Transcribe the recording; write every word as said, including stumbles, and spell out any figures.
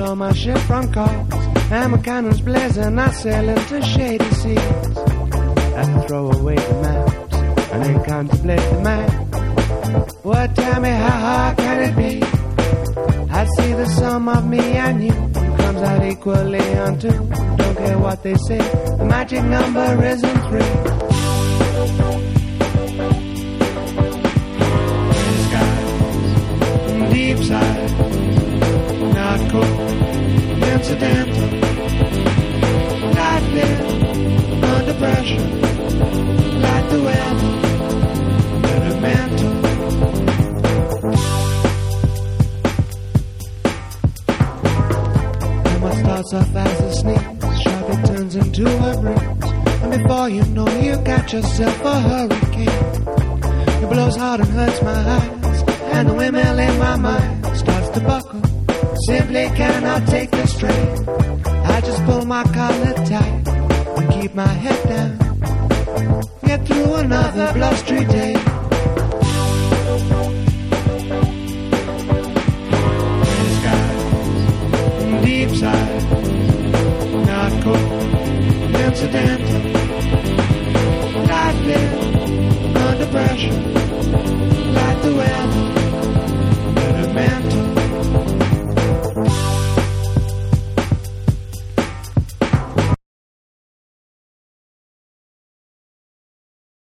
all my shipfront calls, and my cannons blazing, I sail into shady seas. I can throw away the maps and then contemplate the man. Well, tell me, how hard can it be? I see the sum of me and you comes out equally unto. Don't care what they say, the magic number isn't three. Deep side, not cool, incidental, not there, under pressure, like the weather, mental. And what starts off as a sneeze, sharply turns into a breeze, and before you know, you got yourself a hurricane. It blows hard and hurts my eyes, and the windmill in my mind starts to buckle. Simply cannot take the strain. I just pull my collar tight and keep my head down. Get through another blustery day.